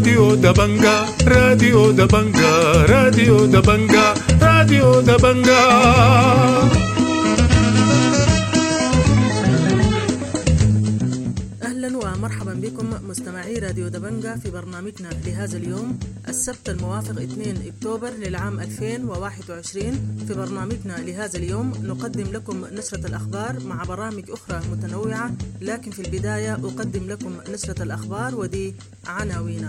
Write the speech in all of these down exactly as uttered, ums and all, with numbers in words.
راديو دبنجا راديو دبنجا راديو دبنجا راديو دبنجا. أهلا ومرحبا بكم مستمعي راديو دبنجا في برنامجنا لهذا اليوم السبت الموافق اثنين أكتوبر للعام ألفين وواحد وعشرين. في برنامجنا لهذا اليوم نقدم لكم نشرة الأخبار مع برامج أخرى متنوعة، لكن في البداية أقدم لكم نشرة الأخبار ودي عناوينها.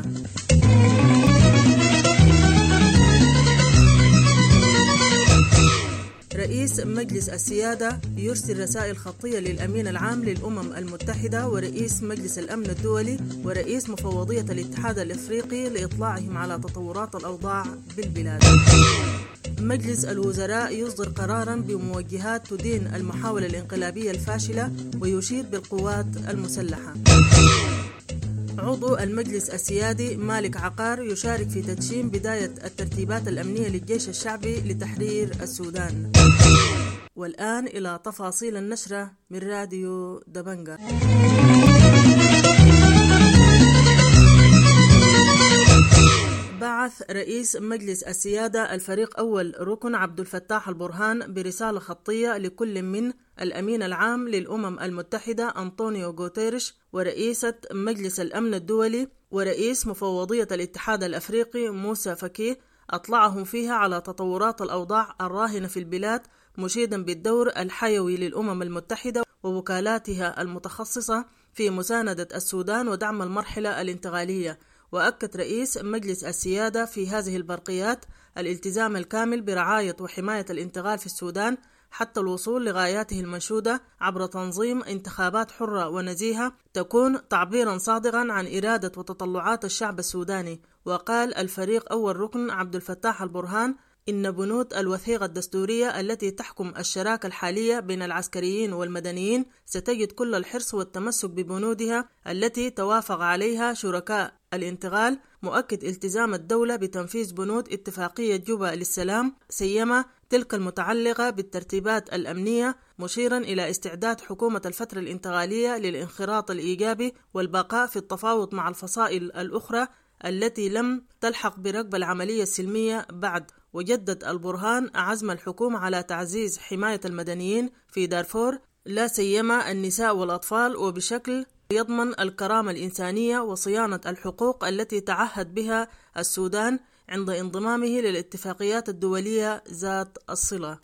رئيس مجلس السيادة يرسل رسائل خطية للأمين العام للأمم المتحدة ورئيس مجلس الأمن الدولي ورئيس مفوضية الاتحاد الإفريقي لإطلاعهم على تطورات الأوضاع بالبلاد. مجلس الوزراء يصدر قراراً بموجهات تدين المحاولة الانقلابية الفاشلة ويشيد بالقوات المسلحة. عضو المجلس السيادي مالك عقار يشارك في تدشين بداية الترتيبات الأمنية للجيش الشعبي لتحرير السودان. والآن إلى تفاصيل النشرة من راديو دبنجا. بعث رئيس مجلس السيادة الفريق أول ركن عبد الفتاح البرهان برسالة خطية لكل من الأمين العام للأمم المتحدة أنطونيو غوتيريش ورئيسة مجلس الأمن الدولي ورئيس مفوضية الاتحاد الأفريقي موسى فكي، أطلعهم فيها على تطورات الأوضاع الراهنة في البلاد، مشيدا بالدور الحيوي للأمم المتحدة ووكالاتها المتخصصة في مساندة السودان ودعم المرحلة الانتقالية. وأكد رئيس مجلس السيادة في هذه البرقيات الالتزام الكامل برعاية وحماية الانتقال في السودان حتى الوصول لغاياته المنشودة عبر تنظيم انتخابات حرة ونزيهة تكون تعبيرا صادقا عن إرادة وتطلعات الشعب السوداني. وقال الفريق أول ركن عبد الفتاح البرهان إن بنود الوثيقة الدستورية التي تحكم الشراكة الحالية بين العسكريين والمدنيين ستجد كل الحرص والتمسك ببنودها التي توافق عليها شركاء الانتقال، مؤكد التزام الدولة بتنفيذ بنود اتفاقية جوبا للسلام سيما تلك المتعلقة بالترتيبات الأمنية، مشيرا إلى استعداد حكومة الفترة الانتقالية للانخراط الإيجابي والبقاء في التفاوض مع الفصائل الأخرى التي لم تلحق بركب العملية السلمية بعد. وجدد البرهان عزم الحكومة على تعزيز حماية المدنيين في دارفور لا سيما النساء والأطفال، وبشكل يضمن الكرامة الإنسانية وصيانة الحقوق التي تعهد بها السودان عند انضمامه للاتفاقيات الدولية ذات الصلة.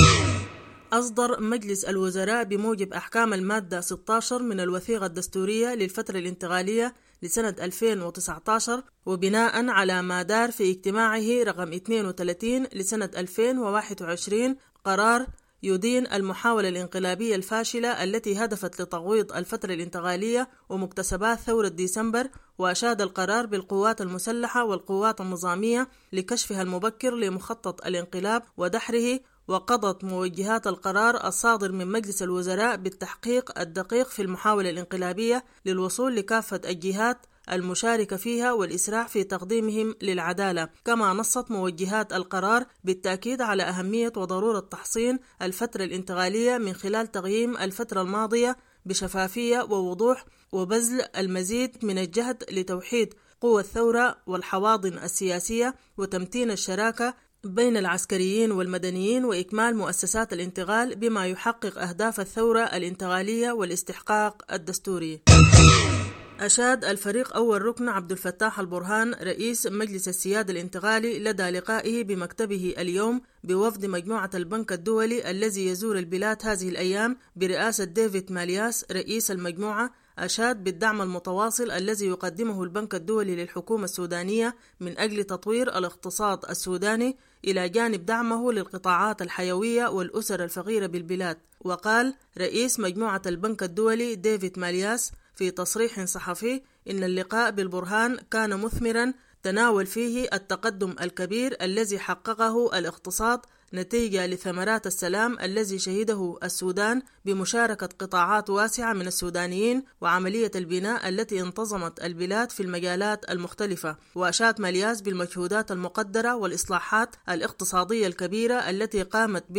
أصدر مجلس الوزراء بموجب أحكام المادة ستة عشر من الوثيقة الدستورية للفترة الانتقالية لسنة ألفين وتسعة عشر، وبناء على ما دار في اجتماعه رقم اثنين وثلاثين لسنة ألفين وواحد وعشرين قرار يدين المحاولة الانقلابية الفاشلة التي هدفت لتغويض الفترة الانتقالية ومكتسبات ثورة ديسمبر. وأشاد القرار بالقوات المسلحة والقوات النظامية لكشفها المبكر لمخطط الانقلاب ودحره، وقضت موجهات القرار الصادر من مجلس الوزراء بالتحقيق الدقيق في المحاولة الانقلابية للوصول لكافة الجهات المشاركة فيها والإسراع في تقديمهم للعدالة. كما نصت موجهات القرار بالتأكيد على أهمية وضرورة تحصين الفترة الانتقالية من خلال تقييم الفترة الماضية بشفافية ووضوح وبذل المزيد من الجهد لتوحيد قوى الثورة والحواضن السياسية وتمتين الشراكة بين العسكريين والمدنيين وإكمال مؤسسات الانتقال بما يحقق أهداف الثورة الانتقالية والاستحقاق الدستوري. أشاد الفريق أول ركن عبد الفتاح البرهان رئيس مجلس السيادة الانتقالي لدى لقائه بمكتبه اليوم بوفد مجموعة البنك الدولي الذي يزور البلاد هذه الأيام برئاسة ديفيد مالياس رئيس المجموعة، أشاد بالدعم المتواصل الذي يقدمه البنك الدولي للحكومة السودانية من أجل تطوير الاقتصاد السوداني إلى جانب دعمه للقطاعات الحيوية والأسر الفقيرة بالبلاد. وقال رئيس مجموعة البنك الدولي ديفيد مالياس في تصريح صحفي إن اللقاء بالبرهان كان مثمرا تناول فيه التقدم الكبير الذي حققه الاقتصاد نتيجة لثمرات السلام الذي شهده السودان بمشاركة قطاعات واسعة من السودانيين وعملية البناء التي انتظمت البلاد في المجالات المختلفة. وأشاد مالياس بالمجهودات المقدرة والإصلاحات الاقتصادية الكبيرة التي قامت بها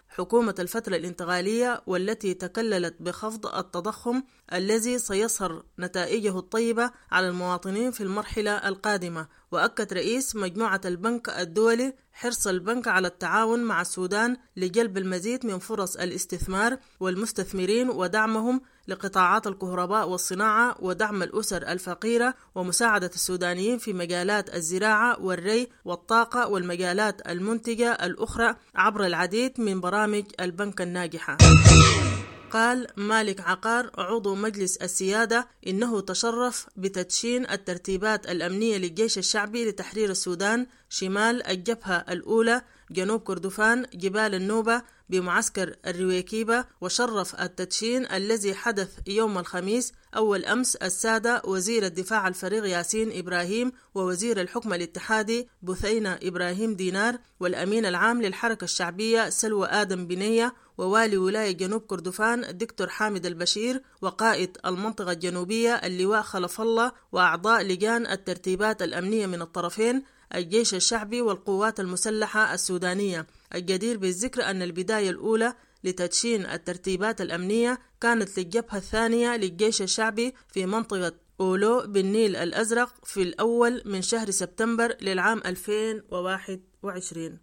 حكومة الفترة الانتقالية والتي تكللت بخفض التضخم الذي سيظهر نتائجه الطيبة على المواطنين في المرحلة القادمة. وأكد رئيس مجموعة البنك الدولي حرص البنك على التعاون مع السودان لجلب المزيد من فرص الاستثمار والمستثمرين ودعمهم لقطاعات الكهرباء والصناعة ودعم الأسر الفقيرة ومساعدة السودانيين في مجالات الزراعة والري والطاقة والمجالات المنتجة الأخرى عبر العديد من برامج البنك الناجحة. قال مالك عقار عضو مجلس السيادة إنه تشرف بتدشين الترتيبات الأمنية للجيش الشعبي لتحرير السودان شمال الجبهة الأولى جنوب كردفان جبال النوبة بمعسكر الرويكيبة، وشرف التدشين الذي حدث يوم الخميس أول أمس السادة وزير الدفاع الفريق ياسين إبراهيم ووزير الحكم الاتحادي بثينة إبراهيم دينار والأمين العام للحركة الشعبية سلوى آدم بنية ووالي ولاية جنوب كردفان الدكتور حامد البشير وقائد المنطقة الجنوبية اللواء خلف الله وأعضاء لجان الترتيبات الأمنية من الطرفين الجيش الشعبي والقوات المسلحة السودانية. الجدير بالذكر أن البداية الأولى لتدشين الترتيبات الأمنية كانت للجبهة الثانية للجيش الشعبي في منطقة أولو بالنيل الأزرق في الأول من شهر سبتمبر للعام ألفين وواحد وعشرين.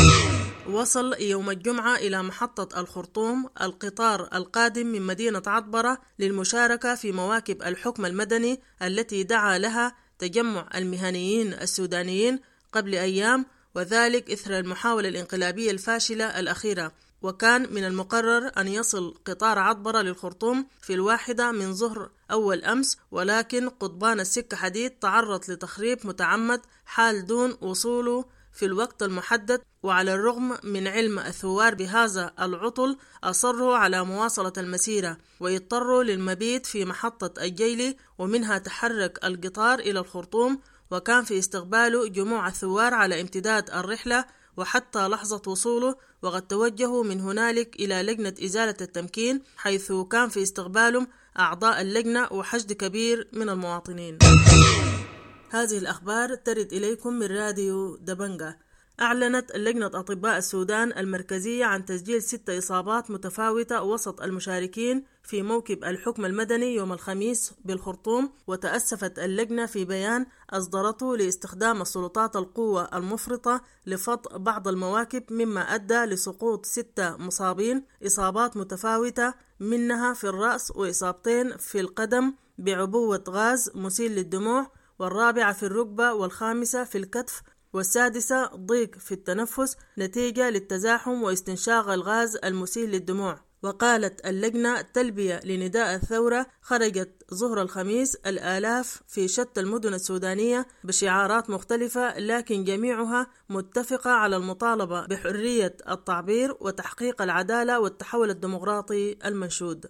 وصل يوم الجمعة إلى محطة الخرطوم القطار القادم من مدينة عطبرة للمشاركة في مواكب الحكم المدني التي دعا لها تجمع المهنيين السودانيين قبل أيام، وذلك إثر المحاولة الانقلابية الفاشلة الأخيرة. وكان من المقرر أن يصل قطار عطبرة للخرطوم في الواحدة من ظهر أول أمس، ولكن قضبان السكة حديد تعرض لتخريب متعمد حال دون وصوله في الوقت المحدد. وعلى الرغم من علم الثوار بهذا العطل أصروا على مواصلة المسيرة ويضطروا للمبيت في محطة الجيلي، ومنها تحرك القطار إلى الخرطوم، وكان في استقباله جموع الثوار على امتداد الرحلة وحتى لحظة وصوله، وقد توجهوا من هنالك إلى لجنة إزالة التمكين حيث كان في استقبالهم أعضاء اللجنة وحشد كبير من المواطنين. هذه الأخبار ترد إليكم من راديو دبنجة. أعلنت لجنة أطباء السودان المركزية عن تسجيل ست إصابات متفاوتة وسط المشاركين في موكب الحكم المدني يوم الخميس بالخرطوم. وتأسفت اللجنة في بيان أصدرته لاستخدام السلطات القوة المفرطة لفض بعض المواكب، مما أدى لسقوط ستة مصابين إصابات متفاوتة، منها في الرأس وإصابتين في القدم بعبوة غاز مسيل للدموع، والرابعة في الركبة، والخامسة في الكتف، والسادسة ضيق في التنفس نتيجة للتزاحم واستنشاق الغاز المسيل للدموع. وقالت اللجنة تلبية لنداء الثورة خرجت ظهر الخميس الآلاف في شتى المدن السودانية بشعارات مختلفة، لكن جميعها متفقة على المطالبة بحرية التعبير وتحقيق العدالة والتحول الديمقراطي المنشود.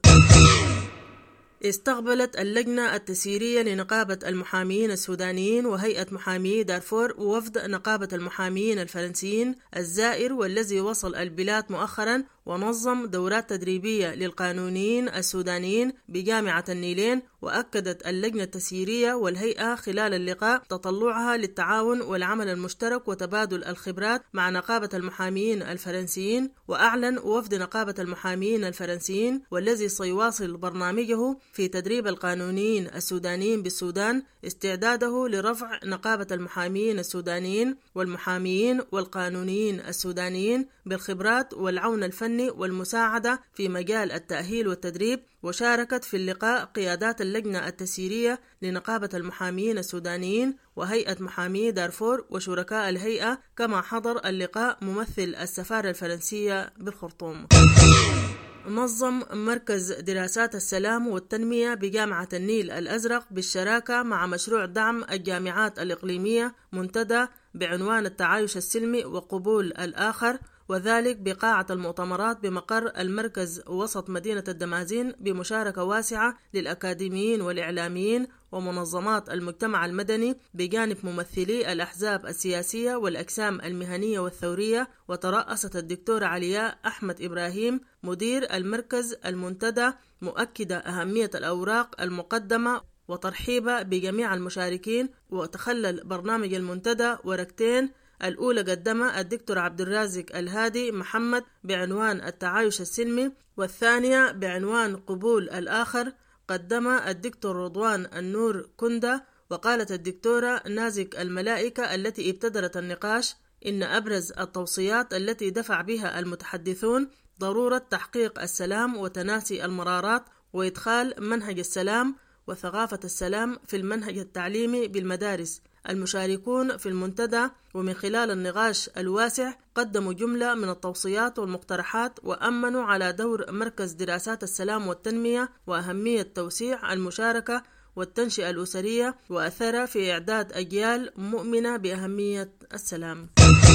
استقبلت اللجنة التسييرية لنقابة المحاميين السودانيين وهيئة محامي دارفور ووفد نقابة المحاميين الفرنسيين الزائر والذي وصل البلاد مؤخرا، ونظم دورات تدريبية للقانونيين السودانيين بجامعة النيلين. وأكدت اللجنة التسييرية والهيئة خلال اللقاء تطلعها للتعاون والعمل المشترك وتبادل الخبرات مع نقابة المحاميين الفرنسيين. وأعلن وفد نقابة المحاميين الفرنسيين والذي سيواصل برنامجه في تدريب القانونيين السودانيين بالسودان استعداده لرفع نقابة المحاميين السودانيين والمحاميين والقانونيين السودانيين بالخبرات والعون الفني والمساعدة في مجال التأهيل والتدريب. وشاركت في اللقاء قيادات اللجنة التسييرية لنقابة المحاميين السودانيين وهيئة محامي دارفور وشركاء الهيئة، كما حضر اللقاء ممثل السفارة الفرنسية بالخرطوم. نظم مركز دراسات السلام والتنمية بجامعة النيل الأزرق بالشراكة مع مشروع دعم الجامعات الإقليمية منتدى بعنوان التعايش السلمي وقبول الآخر، وذلك بقاعة المؤتمرات بمقر المركز وسط مدينة الدمازين بمشاركة واسعة للأكاديميين والإعلاميين ومنظمات المجتمع المدني بجانب ممثلي الأحزاب السياسية والأجسام المهنية والثورية. وترأست الدكتورة علياء أحمد إبراهيم مدير المركز المنتدى مؤكدة أهمية الأوراق المقدمة وترحيبا بجميع المشاركين. وتخلل برنامج المنتدى وركتين الأولى قدمها الدكتور عبد الرازق الهادي محمد بعنوان التعايش السلمي، والثانية بعنوان قبول الآخر قدمها الدكتور رضوان النور كندا. وقالت الدكتورة نازك الملائكة التي ابتدرت النقاش إن أبرز التوصيات التي دفع بها المتحدثون ضرورة تحقيق السلام وتناسي المرارات وإدخال منهج السلام وثقافة السلام في المنهج التعليمي بالمدارس. المشاركون في المنتدى ومن خلال النقاش الواسع قدموا جملة من التوصيات والمقترحات، وأمنوا على دور مركز دراسات السلام والتنمية وأهمية توسيع المشاركة والتنشئة الأسرية وأثر في إعداد أجيال مؤمنة بأهمية السلام.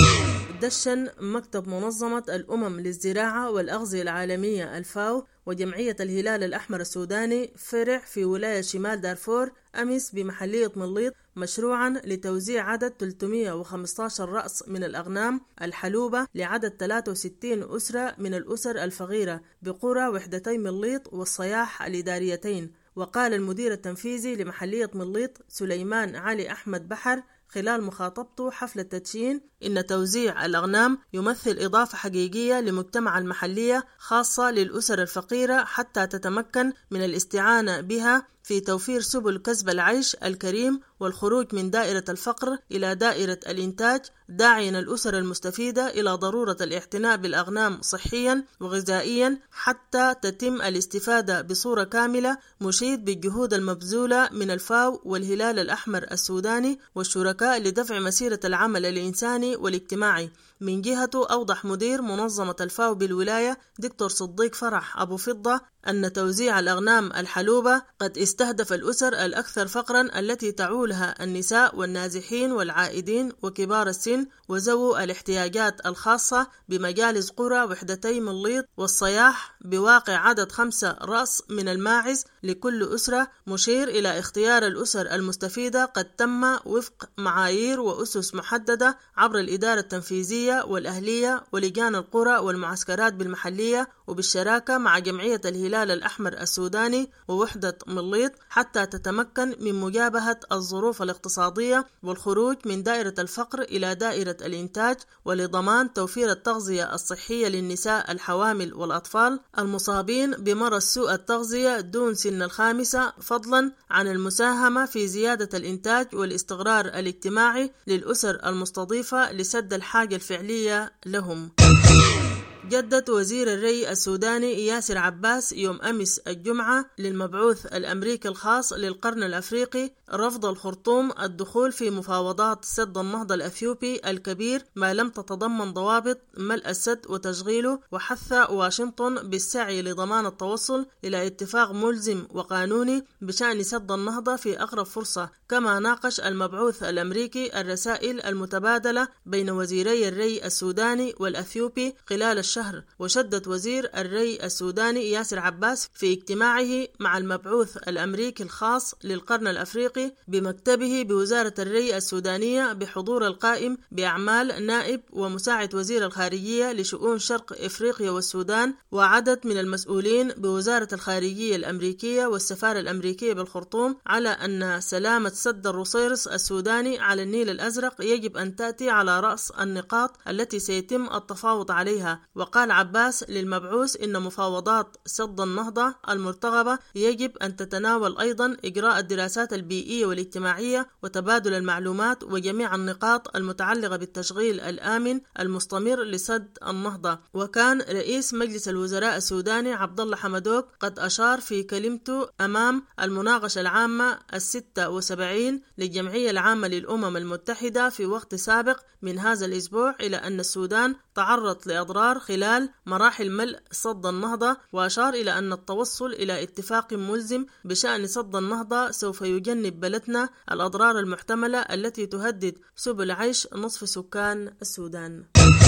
دشن مكتب منظمة الأمم للزراعة والأغذية العالمية الفاو وجمعية الهلال الأحمر السوداني فرع في ولاية شمال دارفور أمس بمحلية مليط مشروعا لتوزيع عدد ثلاثمئة وخمسة عشر رأس من الأغنام الحلوبة لعدد ثلاثة وستين أسرة من الأسر الفقيرة بقرى وحدتي مليط والصياح الإداريتين. وقال المدير التنفيذي لمحلية مليط سليمان علي أحمد بحر خلال مخاطبته حفل التدشين إن توزيع الأغنام يمثل إضافة حقيقية لمجتمع المحلية خاصة للأسر الفقيرة حتى تتمكن من الاستعانة بها في توفير سبل كسب العيش الكريم والخروج من دائرة الفقر إلى دائرة الإنتاج، داعيا الأسر المستفيدة إلى ضرورة الاعتناء بالأغنام صحيا وغذائيا حتى تتم الاستفادة بصورة كاملة، مشيد بالجهود المبذولة من الفاو والهلال الأحمر السوداني والشركاء لدفع مسيرة العمل الإنساني والاجتماعي. من جهته أوضح مدير منظمة الفاو بالولاية دكتور صديق فرح أبو فضة أن توزيع الأغنام الحلوبة قد استهدف الأسر الأكثر فقرا التي تعولها النساء والنازحين والعائدين وكبار السن وذوو الاحتياجات الخاصة بمجالس قرى وحدتي مليط والصياح بواقع عدد خمسة رأس من الماعز لكل أسرة، مشير إلى اختيار الأسر المستفيدة قد تم وفق معايير وأسس محددة عبر الإدارة التنفيذية والأهلية ولجان القرى والمعسكرات بالمحلية وبالشراكة مع جمعية الهلال الأحمر السوداني ووحدة مليط حتى تتمكن من مجابهة الظروف الاقتصادية والخروج من دائرة الفقر إلى دائرة الإنتاج، ولضمان توفير التغذية الصحية للنساء الحوامل والأطفال المصابين بمرض سوء التغذية دون سن الخامسة، فضلا عن المساهمة في زيادة الإنتاج والاستقرار الاجتماعي للأسر المستضيفة لسد الحاجة الفعلية لهم. جدد وزير الري السوداني ياسر عباس يوم أمس الجمعة للمبعوث الأمريكي الخاص للقرن الأفريقي رفض الخرطوم الدخول في مفاوضات سد النهضة الأثيوبي الكبير ما لم تتضمن ضوابط ملء السد وتشغيله، وحث واشنطن بالسعي لضمان التوصل إلى اتفاق ملزم وقانوني بشأن سد النهضة في أقرب فرصة. كما ناقش المبعوث الأمريكي الرسائل المتبادلة بين وزيري الري السوداني والأثيوبي خلال الشهر، وشدد وزير الري السوداني ياسر عباس في اجتماعه مع المبعوث الأمريكي الخاص للقرن الأفريقي بمكتبه بوزارة الري السودانية بحضور القائم بأعمال نائب ومساعد وزير الخارجية لشؤون شرق إفريقيا والسودان وعدد من المسؤولين بوزارة الخارجية الأمريكية والسفارة الأمريكية بالخرطوم على أن سلامة سد الروسيرس السوداني على النيل الأزرق يجب أن تأتي على رأس النقاط التي سيتم التفاوض عليها. وقال عباس للمبعوث إن مفاوضات سد النهضة المرتقبة يجب أن تتناول أيضا إجراء الدراسات البيئية والاجتماعية وتبادل المعلومات وجميع النقاط المتعلقة بالتشغيل الآمن المستمر لسد النهضة. وكان رئيس مجلس الوزراء السوداني عبد الله حمدوك قد أشار في كلمته أمام المناقشة العامة الستة وسبعين للجمعية العامة للأمم المتحدة في وقت سابق من هذا الأسبوع إلى أن السودان تعرض لأضرار خلال مراحل ملء سد النهضة، وأشار إلى أن التوصل إلى اتفاق ملزم بشأن سد النهضة سوف يجنب بلدنا الأضرار المحتملة التي تهدد سبل عيش نصف سكان السودان.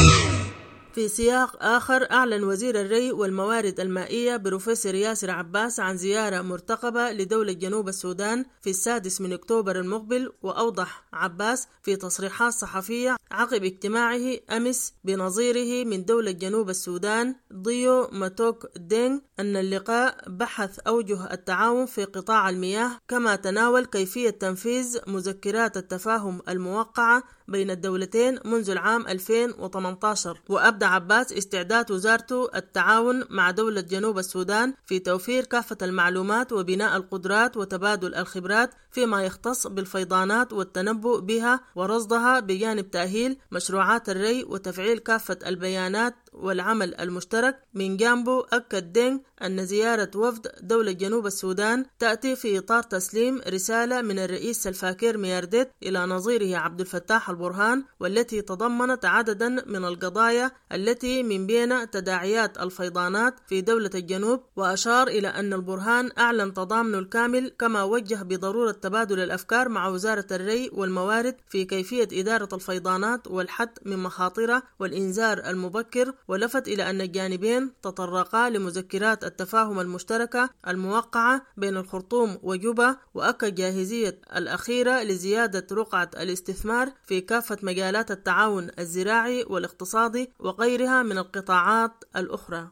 في سياق آخر، أعلن وزير الري والموارد المائية بروفيسور ياسر عباس عن زيارة مرتقبة لدولة جنوب السودان في السادس من أكتوبر المقبل. وأوضح عباس في تصريحات صحفية عقب اجتماعه أمس بنظيره من دولة جنوب السودان ضيو ماتوك دينغ أن اللقاء بحث أوجه التعاون في قطاع المياه، كما تناول كيفية تنفيذ مذكرات التفاهم الموقعة بين الدولتين منذ العام ألفين وثمانية عشر. وأبدى عباس استعداد وزارته التعاون مع دولة جنوب السودان في توفير كافة المعلومات وبناء القدرات وتبادل الخبرات فيما يختص بالفيضانات والتنبؤ بها ورصدها، بجانب تأهيل مشروعات الري وتفعيل كافة البيانات والعمل المشترك. من جانبه أكد دينغ أن زيارة وفد دولة جنوب السودان تأتي في إطار تسليم رسالة من الرئيس سلفاكير ميارديت إلى نظيره عبد الفتاح البرهان، والتي تضمنت عددا من القضايا التي من بين تداعيات الفيضانات في دولة الجنوب. وأشار إلى أن البرهان أعلن تضامنه الكامل، كما وجه بضرورة تبادل الأفكار مع وزارة الري والموارد في كيفية إدارة الفيضانات والحد من مخاطرها والإنذار المبكر. ولفت إلى أن الجانبين تطرقا لمذكرات التفاهم المشتركة الموقعة بين الخرطوم وجوبا، وأكد جاهزية الأخيرة لزيادة رقعة الاستثمار في كافة مجالات التعاون الزراعي والاقتصادي وغيرها من القطاعات الأخرى.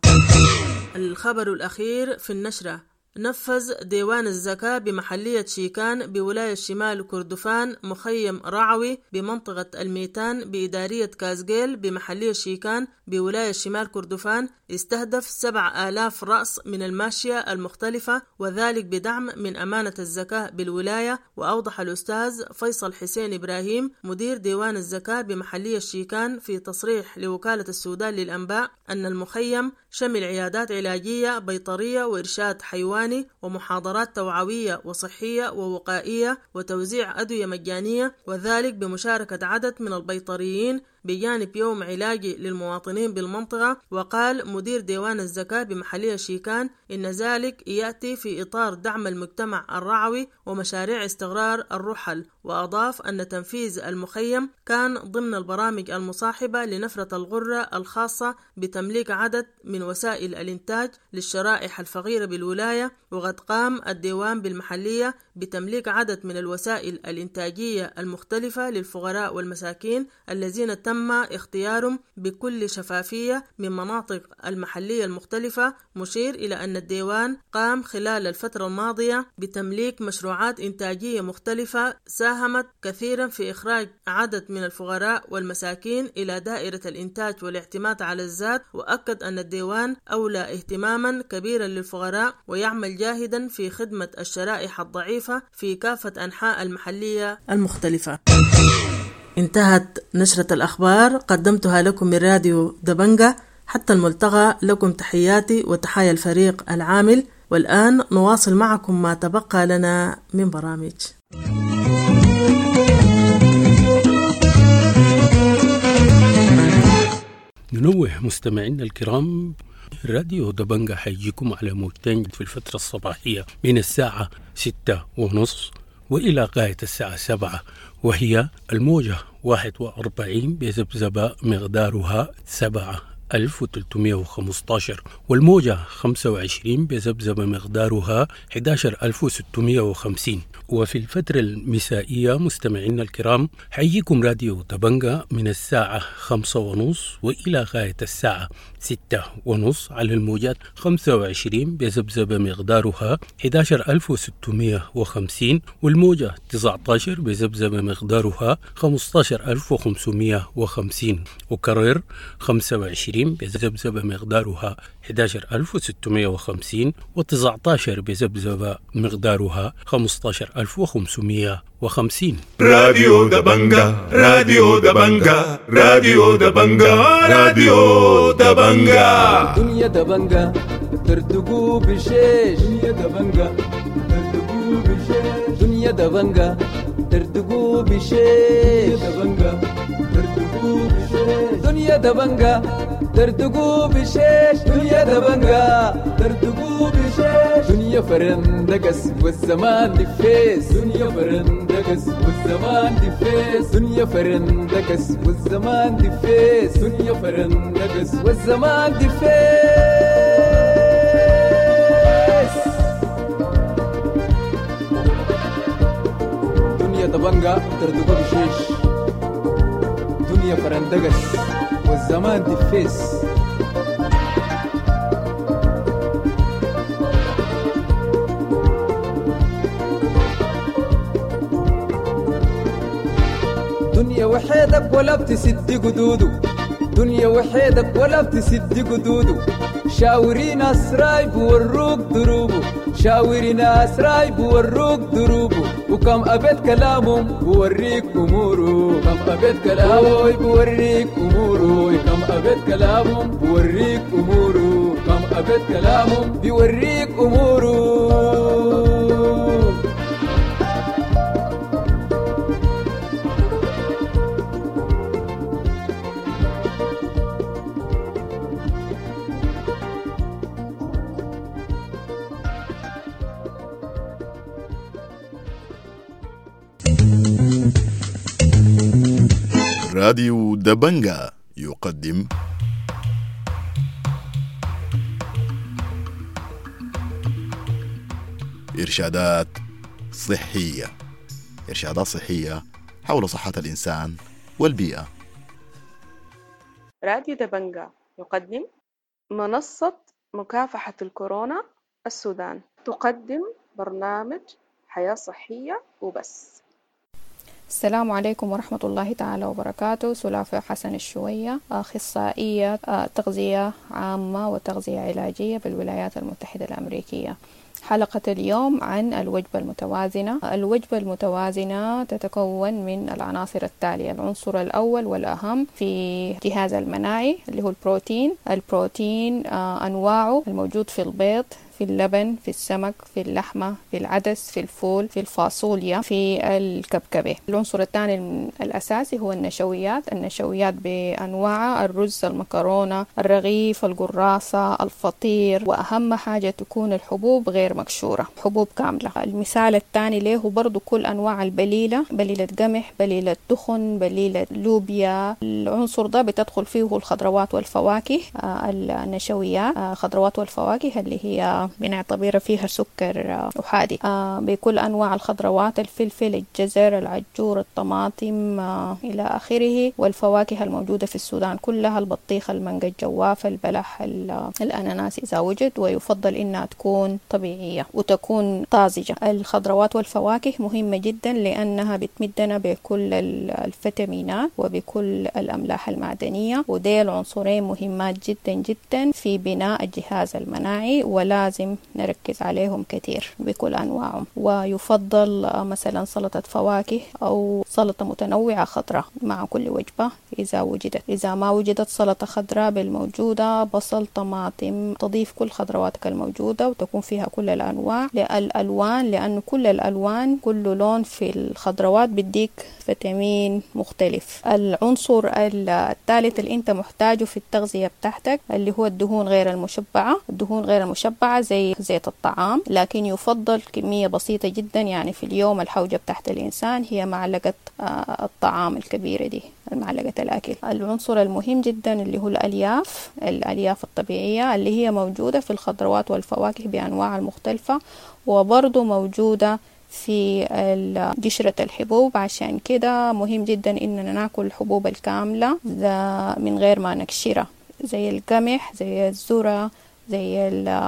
الخبر الأخير في النشرة: نفذ ديوان الزكاة بمحلية شيكان بولاية شمال كردفان مخيم رعوي بمنطقة الميتان بإدارية كازجيل بمحلية شيكان بولاية شمال كردفان استهدف سبع آلاف رأس من الماشية المختلفة، وذلك بدعم من أمانة الزكاة بالولاية. وأوضح الأستاذ فيصل حسين إبراهيم مدير ديوان الزكاة بمحلية شيكان في تصريح لوكالة السودان للأنباء أن المخيم شمل عيادات علاجية بيطرية وإرشاد حيواني ومحاضرات توعوية وصحية ووقائية وتوزيع أدوية مجانية، وذلك بمشاركة عدد من البيطريين بجانب يوم علاجي للمواطنين بالمنطقة. وقال مدير ديوان الزكاة بمحلية شيكان إن ذلك يأتي في إطار دعم المجتمع الرعوي ومشاريع استقرار الرحل. وأضاف أن تنفيذ المخيم كان ضمن البرامج المصاحبة لنفرة الغرة الخاصة بتمليك عدد من وسائل الإنتاج للشرائح الفقيرة بالولاية. وقد قام الديوان بالمحلية بتمليك عدد من الوسائل الإنتاجية المختلفة للفقراء والمساكين الذين تم اختيارهم بكل شفافية من مناطق المحلية المختلفة، مشير إلى أن الديوان قام خلال الفترة الماضية بتمليك مشروعات إنتاجية مختلفة ساهمت كثيرا في إخراج عدد من الفقراء والمساكين إلى دائرة الإنتاج والاعتماد على الذات. وأكد أن الديوان أولى اهتماما كبيرا للفقراء ويعمل جاهدا في خدمة الشرائح الضعيفة في كافة أنحاء المحلية المختلفة. انتهت نشرة الأخبار، قدمتها لكم من راديو دبنجة. حتى الملتقى، لكم تحياتي وتحايا الفريق العامل. والآن نواصل معكم ما تبقى لنا من برامج. ننوه مستمعينا الكرام، راديو دبنجة حيجيكم على موجتين في الفترة الصباحية من الساعة ستة ونص وإلى غاية الساعة سبعة، وهي الموجة واحد وأربعين بذبذبة مقدارها سبعة ألف وثلاثمائة وخمسة عشر، والموجة خمسة وعشرين بذبذبة مقدارها أحد عشر ألف وستمائة وخمسين. وفي الفترة المسائية مستمعينا الكرام حييكم راديو دبنجة من الساعة خمسة ونص وإلى غاية الساعة ستة ونص على الموجات خمسة وعشرين بذبذبة مقدارها أحد عشر ألف وستمائة وخمسين، والموجة تسعة عشر بذبذبة مقدارها خمسة عشر ألف وخمسمائة وخمسين، وكرر خمسة وعشرين بذبذبة مقدارها أحد عشر ألف وستمائة وخمسين، وتسعة عشر بذبذبة مقدارها خمسة عشر ألف وخمسمائة وخمسين. راديو دبنجة، راديو دبنجة، راديو دبنجة، راديو دبنجة. دنيا دبنجة ترتقو بشيش، دنيا دبنجة ترتقو بشيش، دنيا دبنجة ترتقو بشيش، دبنجة ترتقو بشيش، دنيا دبنجة ترتقو بشيش، دنيا دبنجة ترتقو بشيش، دنيا فرندقس والزمان دفيس، دنيا فرندقس والزمان دفيس، دنيا فرندقس والزمان دفيس، دنيا فرندقس والزمان دفيس. دنيا دبنجة ترتقو بشيش، دنيا فرندقس والزمان دفيس. دنيا وحيدك ولا بتسد قدوده دنيا وحيدك ولا بتسد قدوده شاوري ناس راي بوروك دروبه شاوري ناس راي بوروك دروبه وكم أبد كلامهم بوريك أموره كم أبد كلامهم بوريك أموره كم أبد كلامهم بوريك أموره كم أبد كلامهم بوريك أموره. راديو دبنجا يقدم إرشادات صحية إرشادات صحية حول صحة الإنسان والبيئة. راديو دبنجا يقدم منصة مكافحة الكورونا السودان، تقدم برنامج حياة صحية وبس. السلام عليكم ورحمة الله تعالى وبركاته. سلافة حسن الشوية، أخصائية تغذية عامة وتغذية علاجية بالولايات المتحدة الأمريكية. حلقة اليوم عن الوجبة المتوازنة. الوجبة المتوازنة تتكون من العناصر التالية: العنصر الأول والأهم في الجهاز المناعي اللي هو البروتين. البروتين آه أنواعه الموجود في البيض، في اللبن، في السمك، في اللحمة، في العدس، في الفول، في الفاصوليا، في الكبكبة. العنصر الثاني الأساسي هو النشويات. النشويات بأنواعها: الرز، المكرونة، الرغيف، القراصة، الفطير، وأهم حاجة تكون الحبوب غير مكشورة، حبوب كاملة. المثال الثاني له برضو كل أنواع البليلة، بليلة قمح، بليلة دخن، بليلة لوبيا. العنصر ده بتدخل فيه الخضروات والفواكه. النشويات خضروات والفواكه اللي هي بنعتبر فيها سكر أحادي. آه بكل أنواع الخضروات: الفلفل، الجزر، العجور، الطماطم آه إلى آخره. والفواكه الموجودة في السودان كلها: البطيخ، المانجا، الجوافة، البلح، الأناناس إذا وجد، ويفضل إنها تكون طبيعية وتكون طازجة. الخضروات والفواكه مهمة جدا لأنها بتمدنا بكل الفيتامينات وبكل الأملاح المعدنية، ودي العنصرين مهمات جدا جدا في بناء الجهاز المناعي، ولازم نركز عليهم كثير بكل أنواعهم. ويفضل مثلا سلطة فواكه أو سلطة متنوعة خضراء مع كل وجبة إذا وجدت. إذا ما وجدت سلطة خضراء بالموجودة: بصل، طماطم، تضيف كل خضرواتك الموجودة وتكون فيها كل الأنواع. الألوان، لأن كل الألوان كل لون في الخضروات بديك فيتامين مختلف. العنصر الثالث اللي أنت محتاجه في التغذية بتاعتك اللي هو الدهون غير المشبعة. الدهون غير المشبعة زي زيت الطعام، لكن يفضل كمية بسيطة جدا، يعني في اليوم الحوجة بتاعت الإنسان هي معلقة الطعام الكبيرة دي، المعلقة الأكل. العنصر المهم جدا اللي هو الألياف، الألياف الطبيعية اللي هي موجودة في الخضروات والفواكه بأنواع المختلفة، وبرضو موجودة في قشرة الحبوب. عشان كده مهم جدا إننا ناكل الحبوب الكاملة من غير ما نكشرها، زي القمح، زي الذرة، زي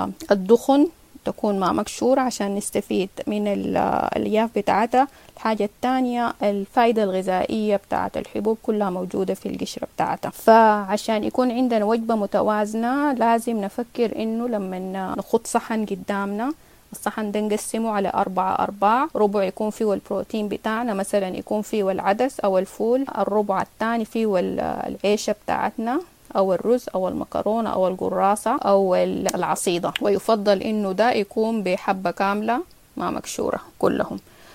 الدخن تكون ما مكشورة عشان نستفيد من الألياف بتاعتها. الحاجة الثانية الفائدة الغذائية بتاعت الحبوب كلها موجودة في القشرة بتاعتها. فعشان يكون عندنا وجبة متوازنة لازم نفكر إنه لما نخط صحن قدامنا، الصحن ده نقسمه على أربعة أرباع. ربع يكون فيه البروتين بتاعنا، مثلا يكون فيه العدس أو الفول. الربع الثاني فيه العيشة بتاعتنا أو الرز أو المكرونة أو القراصة أو العصيدة، ويفضل إنه ده يكون بحبة كاملة ما مكشورة كلهم.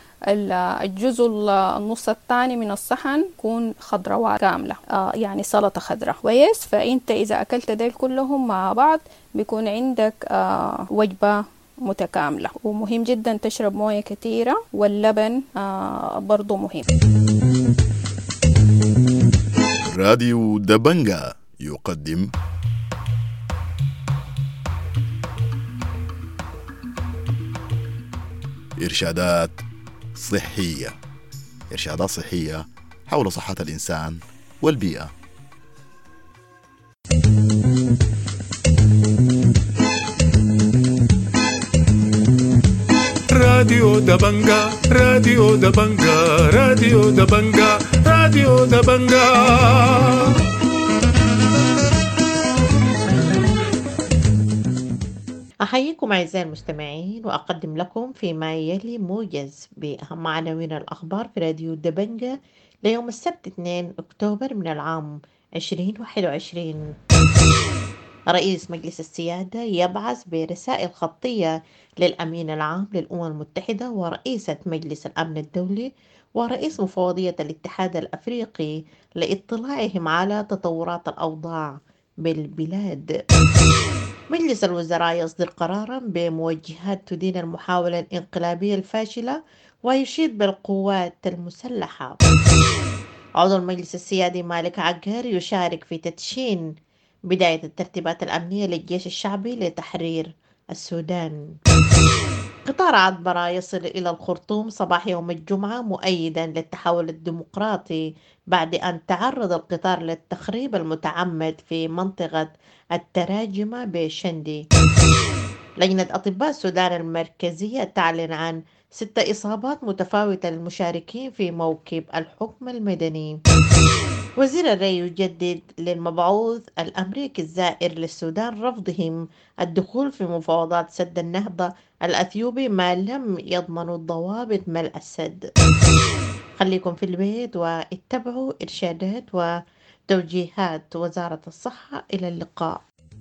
الجزء النص الثاني من الصحن يكون خضروات كاملة، آه يعني سلطة خضراء كويس. فأنت إذا أكلت ديل كلهم مع بعض بيكون عندك آه وجبة متكاملة. ومهم جدا تشرب موية كثيرة، واللبن آه برضو مهم. راديو دبنجا يقدم إرشادات صحية إرشادات صحية حول صحة الإنسان والبيئة. راديو دبنجا راديو دبنجا راديو دبنجا راديو دبنجا. أحييكم أعزائي المستمعين وأقدم لكم فيما يلي موجز بأهم عناوين الأخبار في راديو دبنجا ليوم السبت اثنين أكتوبر من العام عشرين واحد وعشرين. رئيس مجلس السيادة يبعث برسائل خطية للأمين العام للأمم المتحدة ورئيسة مجلس الأمن الدولي ورئيس مفوضية الاتحاد الأفريقي لاطلاعهم على تطورات الأوضاع بالبلاد. مجلس الوزراء يصدر قرارا بموجهات تدين المحاولة الانقلابية الفاشلة ويشيد بالقوات المسلحة. عضو المجلس السيادي مالك عقار يشارك في تدشين بداية الترتيبات الأمنية للجيش الشعبي لتحرير السودان. قطار عطبرة يصل إلى الخرطوم صباح يوم الجمعة مؤيدا للتحول الديمقراطي بعد أن تعرض القطار للتخريب المتعمد في منطقة التراجمة بشندي. لجنة أطباء السودان المركزية تعلن عن ست إصابات متفاوتة للمشاركين في موكب الحكم المدني. وزير الري يجدد للمبعوث الأمريكي الزائر للسودان رفضهم الدخول في مفاوضات سد النهضة الأثيوبي ما لم يضمنوا الضوابط ملء السد. خليكم في البيت واتبعوا إرشادات وتوجيهات وزارة الصحة. إلى اللقاء.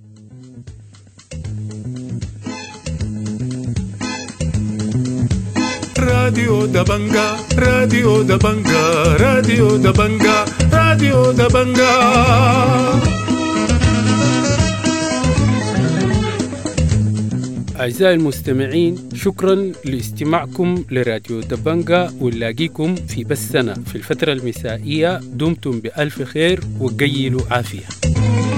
راديو دبنجا راديو دبنجا راديو دبنجا راديو دبنجا. أعزائي المستمعين، شكرا لاستماعكم لراديو دبنجا، ونلاقيكم في بثنا في الفترة المسائية. دمتم بألف خير وقيلوا عافية.